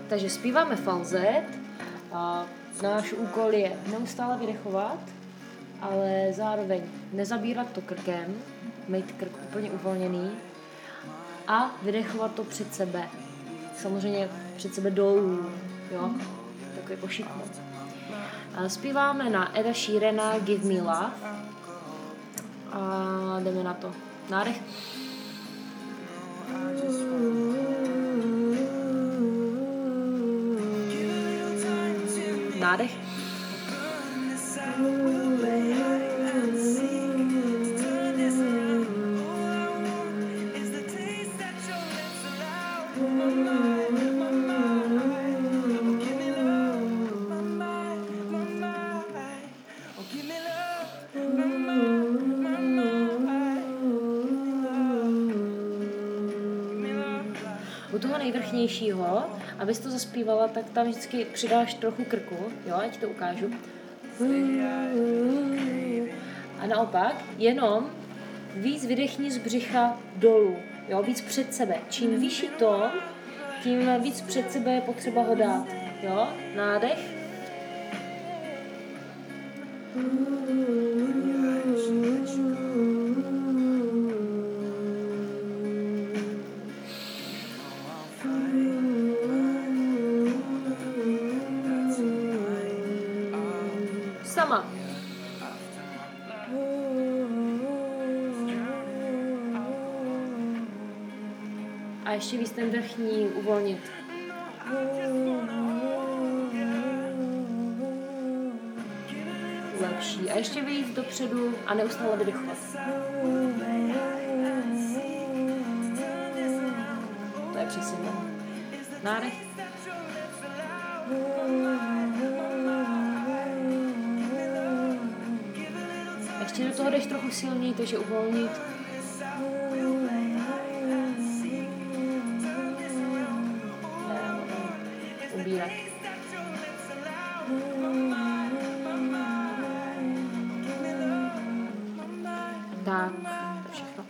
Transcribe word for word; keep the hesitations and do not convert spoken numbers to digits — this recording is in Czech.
Takže zpíváme falzet. A náš úkol je neustále vydechovat, ale zároveň nezabírat to krkem, mít krk úplně uvolněný a vydechovat to před sebe. Samozřejmě před sebe dolů, jo, takový pošiknout. Zpíváme na Eda Sheerana Give Me Love a jdeme na to. Nádech. Nádech. U toho nejvrchnějšího, abys to zaspívala, tak tam vždycky přidáš trochu krku, jo, ať to ukážu. A naopak, jenom víc vydechni z břicha dolů, jo, víc před sebe. Čím vyšší tón, tím víc před sebe je potřeba ho dát, jo, nádech. Sama. A ještě víc ten vrchní uvolnit. Lepší. A ještě víc dopředu a neustále vydechovat. To je přesně. Nádech. Ještě do toho jdeš trochu silněji, takže uvolnit. Ubírat. Tak.